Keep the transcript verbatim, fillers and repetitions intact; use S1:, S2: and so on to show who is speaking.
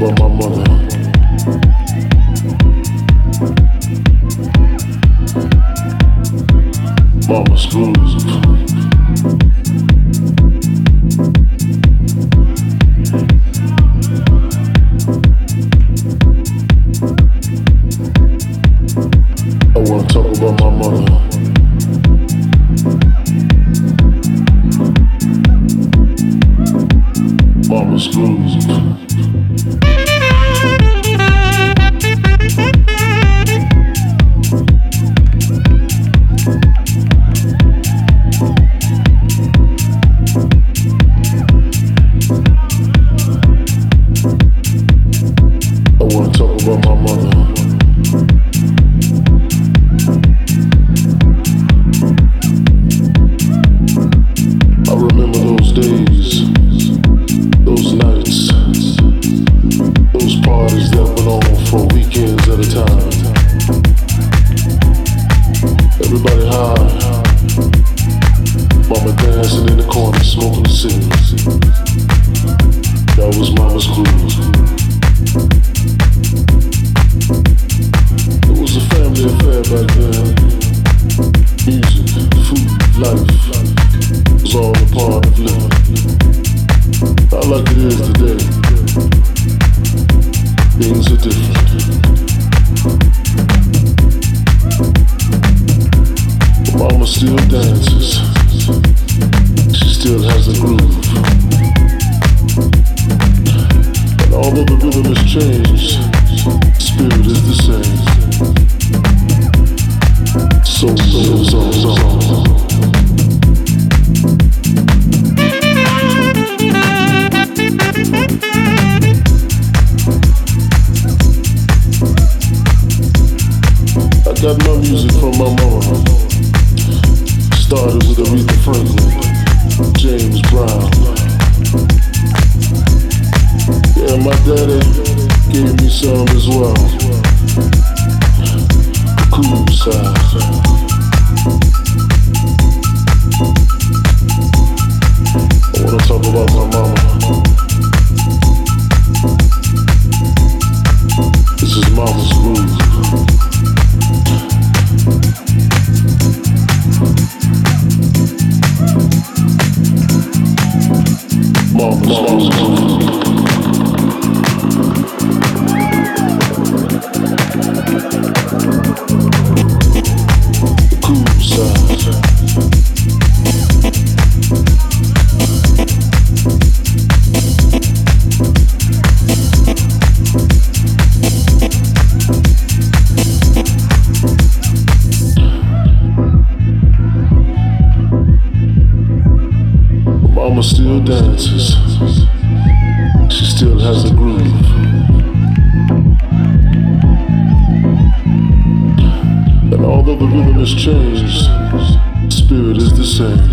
S1: about my mother. Mama screws. I wanna talk about my mother. Mama screws. I wanna talk about my mother. I remember those days, those nights, those parties that went on for weekends at a time. Everybody high, mama dancing in the corner, smoking a cigarette. That was Mama's groove. It was a family affair back then. Music, food, life was all a part of living. Not like it is today. Things are different. But Mama still dances. She still has a groove. And although the rhythm has changed, spirit is the same. Soul lives on. I got my music from my mama. Started with Aretha Franklin, James Brown. Yeah, my daddy gave me some as well. Cool side. I wanna talk about my mama. This is Mama's groove. Mama's, Mama's groove. Mama still dances. She still has a groove. And although the rhythm has changed, spirit is the same.